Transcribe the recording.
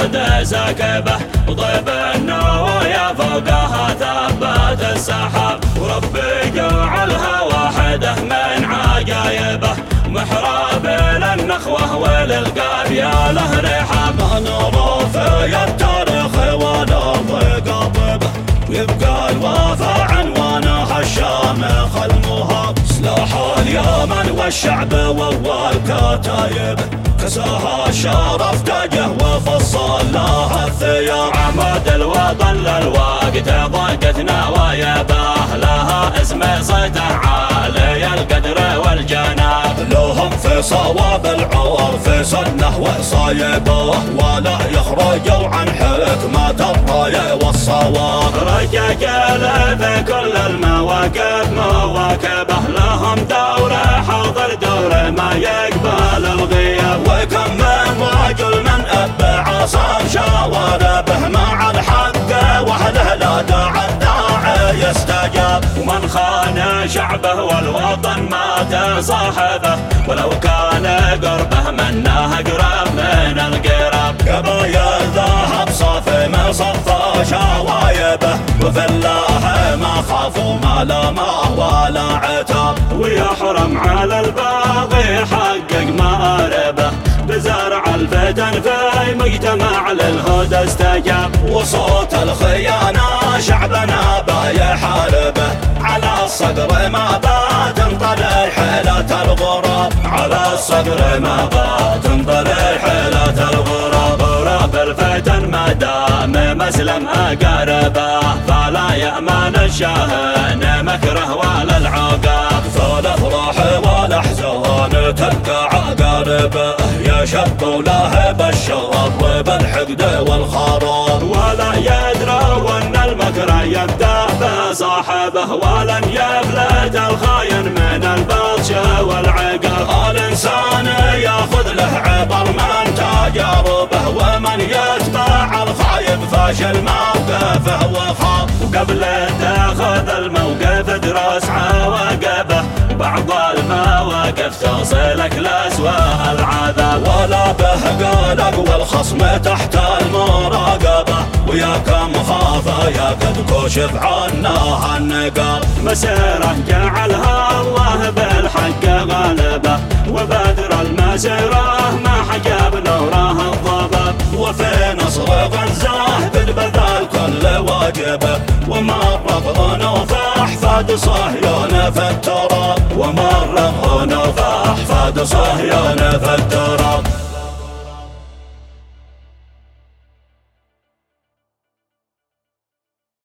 الهدى ساكبه، وطيب النوايا فوقها ثبت السحاب، وربي جعلها واحده من عجايبه، محراب للنخوه وللقافيه له رحاب. نرى في التاريخ ونرضي قاطبه، ويبقى الوفا عنوانها الشامخ المهاب، سلاح اليمن والشعب واول كتايبه، كساها الشرف تاجه وفصل لها الثياب. عمود الوطن للوقت ضاقت نوايبه، لها اسم صيته عالي القدر والجناب، لهم في صواب العرف سنه وصايبه، ولا يخرجوا عن حكمة الراية والصواب. رجاج في كل المواقف مواكبه، لهم دور حاضر دور ما يقبل الغياب، وكم من رجل من ابع صار شواربه، مع الحق واهله لا داعي الداعي يستجاب، ومن خان شعبه والوطن مات صاحبه، ولو كان قربه منه اقرب من القراب. قبايل ذهب صافي من صفى شوايبه، وفي الله ما خافوا ما لامه ولا عتاب، ويحرم على الباغي يحقق مآربه، بزرع الفتن في مجتمع للهدى استجاب، وصوت الخيانة شعبنا بايحاربه، على الصدر ما بتنطلع حيلة الغراب، على الصدر ما بتنطلع حيلة الغراب. غراب الفتن ما دام مسلم أقاربه، فلا يأمن الشاهن مكره ولا العقاب، فالافراح والاحزان تلقى عقاربه، يشب ولهب الشر بالحقد والخراب، ولا يدروا ان المكر يبدا بصاحبه، ولن يفلت الخاين من البطش والعقاب. الانسان ياخذ له عبر من تجاربه، ومن يتبع الخايب فاشل موقفه وخاب، وقبل تاخذ الموقف ادرس عواقبه، بعض المواقف توصلك لأسوأ العذاب، ولا به قلق والخصم تحت المراقبة، ويا كم خاف يا قد كشف عنها النقاب، مسيره جعلها الله بالحق غالبه، وبدر المسيره ما حجب نوره الضباب، وفي نصر غزاه بالبذل كل واجبه، ومرق نوفح فاد صهيون في التراب، ومرق نوفح فاد صهيون في التراب.